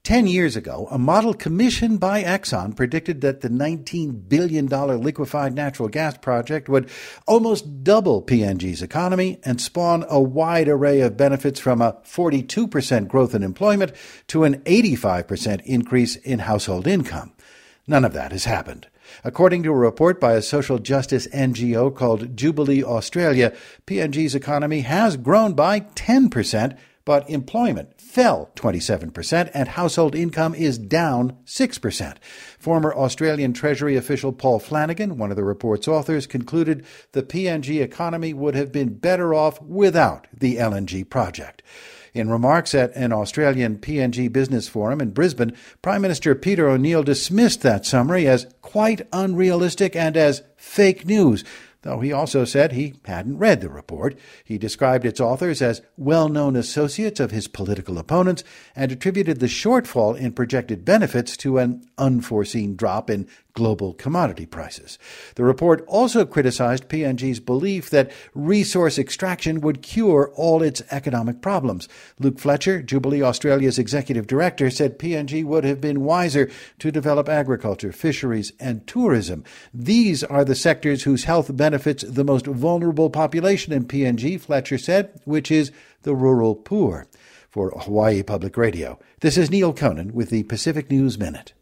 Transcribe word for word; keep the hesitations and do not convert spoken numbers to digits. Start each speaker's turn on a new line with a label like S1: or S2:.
S1: Ten years ago, a model commissioned by Exxon predicted that the nineteen billion dollars liquefied natural gas project would almost double P N G's economy and spawn a wide array of benefits, from a forty-two percent growth in employment to an eighty-five percent increase in household income. None of that has happened. According to a report by a social justice N G O called Jubilee Australia, P N G's economy has grown by ten percent, but employment fell twenty-seven percent and household income is down six percent. Former Australian Treasury official Paul Flanagan, one of the report's authors, concluded the P N G economy would have been better off without the L N G project. In remarks at an Australian P N G business forum in Brisbane, Prime Minister Peter O'Neill dismissed that summary as quite unrealistic and as fake news, though he also said he hadn't read the report. He described its authors as well-known associates of his political opponents and attributed the shortfall in projected benefits to an unforeseen drop in global commodity prices. The report also criticized P N G's belief that resource extraction would cure all its economic problems. Luke Fletcher, Jubilee Australia's executive director, said P N G would have been wiser to develop agriculture, fisheries, and tourism. These are the sectors whose health benefits the most vulnerable population in P N G, Fletcher said, which is the rural poor. For Hawaii Public Radio, this is Neil Conan with the Pacific News Minute.